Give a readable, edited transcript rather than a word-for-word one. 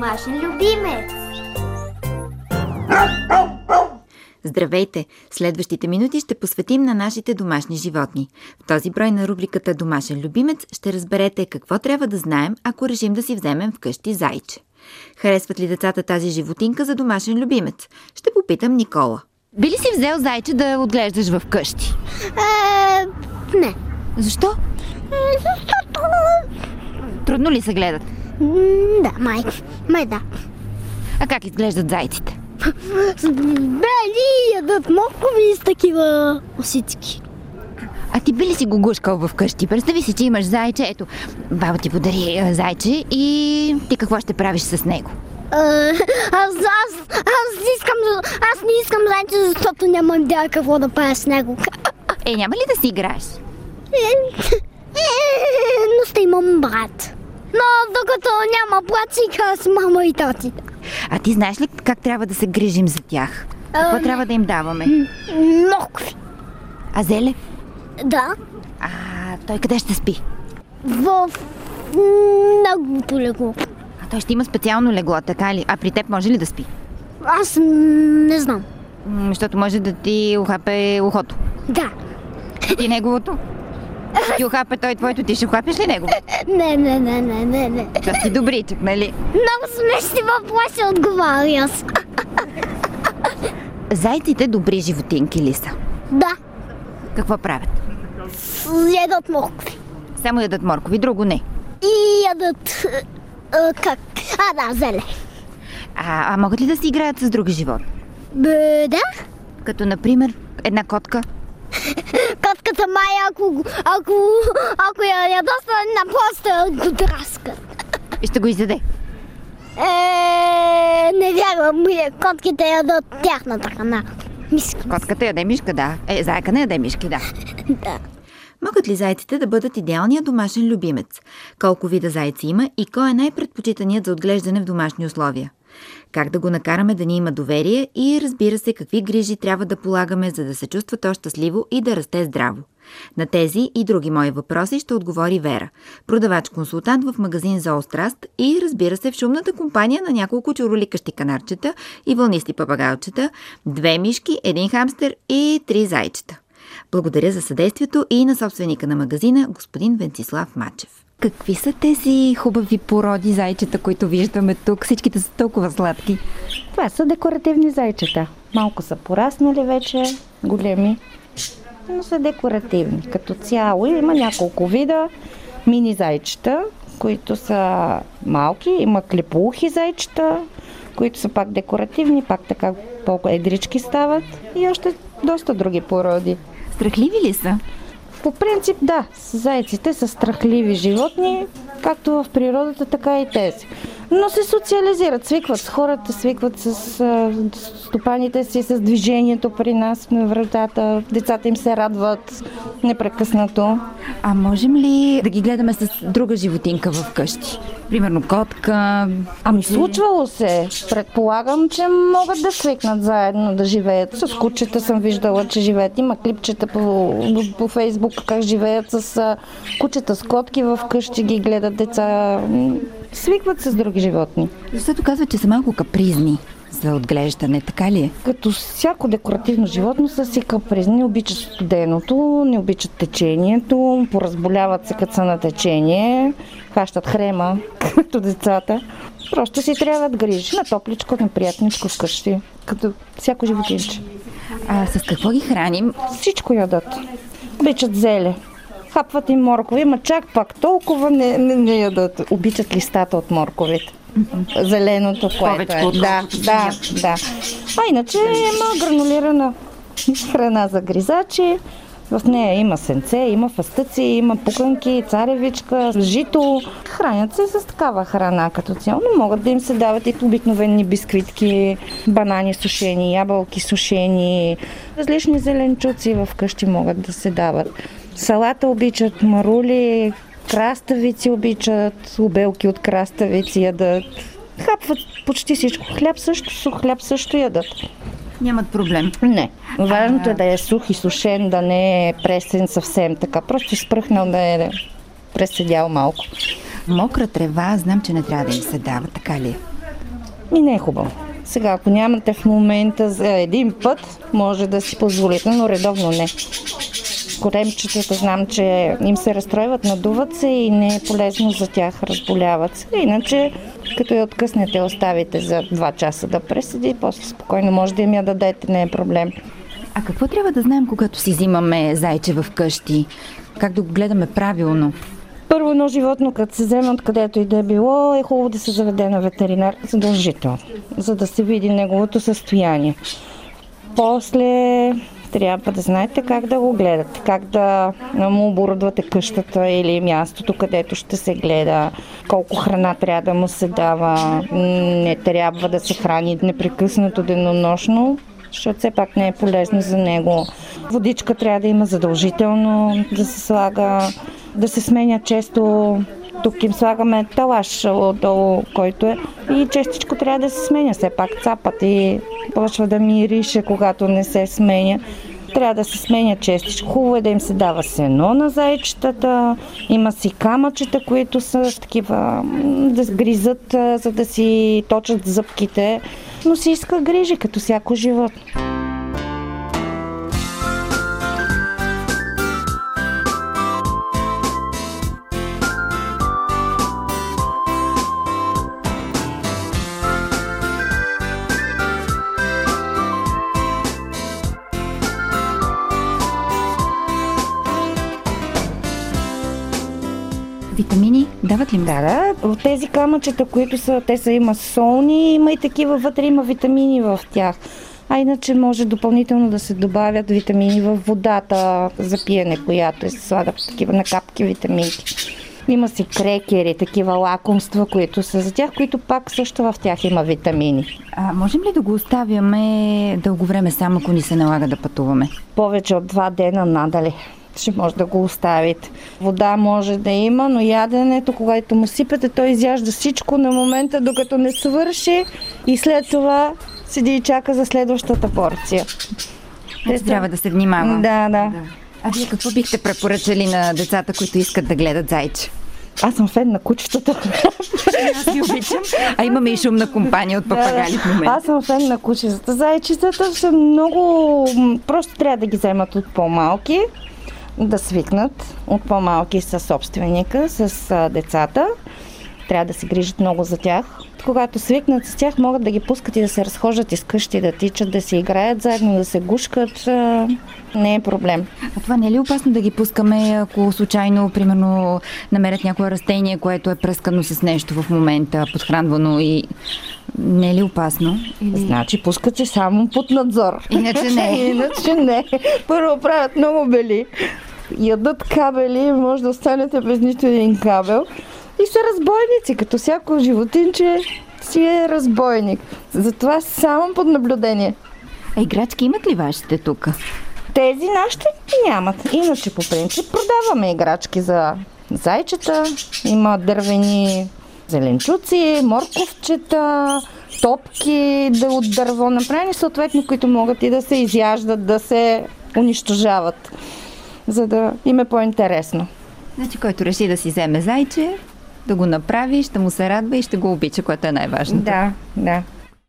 домашен любимец. Здравейте! Следващите минути ще посветим на нашите домашни животни. В този брой на рубриката Домашен любимец ще разберете какво трябва да знаем, ако решим да си вземем вкъщи зайче. Харесват ли децата тази животинка за домашен любимец? Ще попитам Никола. Би ли си взел зайче да отглеждаш в къщи? Не. Защо? Защото... Трудно ли се гледат? Да, май да. А как изглеждат зайците? Бели, ядат моркови с такива усицки. А ти би ли си го гушкал в къщи? Представи си, че имаш зайче. Ето, баба ти подари зайче и ти какво ще правиш с него? Аз не искам зайче, защото нямам идея какво да правя с него. Няма ли да си играеш? Но ще имам брат. Но докато няма брат, си играя с мама и тати. А ти знаеш ли как трябва да се грижим за тях? Какво трябва да им даваме? Моркови. А зеле? Да. А той къде ще спи? В неговото легло. А той ще има специално легло, така ли? А при теб може ли да спи? Аз не знам. Защото може да ти ухапе ухото. Да. Ти неговото? Ти ухапе той твоето, ти ще ухапиш ли него? Не. Да си добричък, нали? Много смешни въпроси отговаря аз. Зайците добри животинки ли са? Да. Какво правят? Ядат моркови. Само ядат моркови, друго не. И ядат... как? Да, зеле. А могат ли да си играят с други животни? Да. Като, например, една котка? Котката май, ако я ядоса, просто го драскат. И ще го изяде? Не вярвам. Котките ядат тяхната храна. Мишка. Котката яде мишка, да. Зайка не яде мишки, да. Да. Могат ли зайците да бъдат идеалният домашен любимец? Колко вида зайци има и кой е най-предпочитаният за отглеждане в домашни условия? Как да го накараме да ни има доверие и, разбира се, какви грижи трябва да полагаме, за да се чувства то щастливо и да расте здраво? На тези и други мои въпроси ще отговори Вера, продавач-консултант в магазин Зоострас и, разбира се, в шумната компания на няколко чуроликащи канарчета и вълнисти папагалчета, 2 мишки, 1 хамстер и 3 зайчета. Благодаря за съдействието и на собственика на магазина, господин Венцислав Мачев. Какви са тези хубави породи зайчета, които виждаме тук? Всичките са толкова сладки. Това са декоративни зайчета. Малко са пораснали вече, големи, но са декоративни. Като цяло има няколко вида мини зайчета, които са малки. Има клепоухи зайчета, които са пак декоративни, пак така толкова едрички стават. И още доста други породи. Страхливи ли са? По принцип да, зайците са страхливи животни, както в природата, така и тези. Но се социализират, свикват с хората, свикват с стопаните си, с движението при нас на вратата. Децата им се радват непрекъснато. А можем ли да ги гледаме с друга животинка в къщи? Примерно котка? Случвало се. Предполагам, че могат да свикнат заедно да живеят. С кучета съм виждала, че живеят. Има клипчета по Фейсбук как живеят с кучета, с котки в къщи, ги гледат деца. Свикват с други животни. Защото казват, че са малко капризни за отглеждане, така ли е? Като всяко декоративно животно са си капризни, не обичат студеното, не обичат течението, поразболяват се като са на течение, хащат хрема, като децата. Просто си трябват грижи на топличко, на приятничко вкъщи, като всяко животинче. А с какво ги храним? Всичко ядат. Обичат зеле. Хапват им моркови, има чак пак толкова не ядат. Обичат листата от морковите. Зеленото, което е. Да. А иначе има гранулирана храна за гризачи. В нея има сенце, има фастъци, има пуканки, царевичка, жито. Хранят се с такава храна като цяло. Но могат да им се дават и обикновени бисквитки, банани сушени, ябълки сушени. Различни зеленчуци в къщи могат да се дават. Салата обичат, марули, краставици обичат, обелки от краставици ядат. Хапват почти всичко. Хляб също, сух хляб също ядат. Нямат проблем. Не. Важното е да е сух и сушен, да не е пресен съвсем така. Просто изпръхнал да е преседял малко. Мокра трева, знам, че не трябва да им се дава, така ли? И не е хубаво. Сега, ако нямате в момента за един път, може да си позволите, но редовно не. Коремчетата знам, че им се разстройват, надуват се и не е полезно за тях, разболяват се. Иначе, като я откъснете, оставите за 2 часа да преседи, после спокойно може да им я дадете, не е проблем. А какво трябва да знаем, когато си взимаме зайче в къщи? Как да го гледаме правилно? Първо, едно животно, като се вземе откъдето и да е било, е хубаво да се заведе на ветеринар задължително, за да се види неговото състояние. После трябва да знаете как да го гледате, как да му оборудвате къщата или мястото, където ще се гледа, колко храна трябва да му се дава, не трябва да се храни непрекъснато денонощно, защото все пак не е полезно за него. Водичка трябва да има задължително да се слага, да се сменя често. Тук им слагаме талаш отдолу, който е, и честичко трябва да се сменя. Все пак цапат и почва да мирише, когато не се сменя. Трябва да се сменя честичко. Хубаво е да им се дава сено на зайчетата. Има си камъчета, които са такива да гризат, за да си точат зъбките. Но си иска грижи, като всяко животно. Витамини дават ли им? Да. В тези камъчета, които са, те са има солни, има и такива вътре, има витамини в тях. А иначе може допълнително да се добавят витамини в водата за пиене, която се слагат такива на капки витаминки. Има си крекери, такива лакомства, които са за тях, които пак също в тях има витамини. А можем ли да го оставяме дълго време само, ако ни се налага да пътуваме? Повече от 2 дена надали ще може да го оставите. Вода може да има, но яденето, когато му сипете, той изяжда всичко на момента, докато не свърши и след това седи и чака за следващата порция. Трябва да се внимава. Да. А вие какво бихте препоръчали на децата, които искат да гледат зайче? Аз съм фен на кучетата. Аз ги обичам. А имаме и шумна компания от папагали в момента. Аз съм фен на кучетата. Зайчетата са много... Просто трябва да ги вземат от по-малки, да свикнат от по-малки със собственика, с децата. Трябва да се грижат много за тях. Когато свикнат с тях, могат да ги пускат и да се разхождат из къщи, да тичат, да се играят заедно, да се гушкат. Не е проблем. А това не е ли опасно да ги пускаме, ако случайно, примерно, намерят някое растение, което е пръскано с нещо в момента, подхранвано и не е ли опасно? Значи пускат се само под надзор. Иначе не. Иначе не. Първо правят много бели. Ядат кабели, може да останете без нито един кабел. И са разбойници, като всяко животинче си е разбойник. Затова само под наблюдение. А играчки имат ли вашите тук? Тези нашите нямат. Иначе по принцип продаваме играчки за зайчета. Има дървени зеленчуци, морковчета, топки от дърво направени, съответно, които могат и да се изяждат, да се унищожават, за да им е по-интересно. Значи, който реши да си вземе зайче, да го направи, ще му се радва и ще го обича, което е най-важното. Да.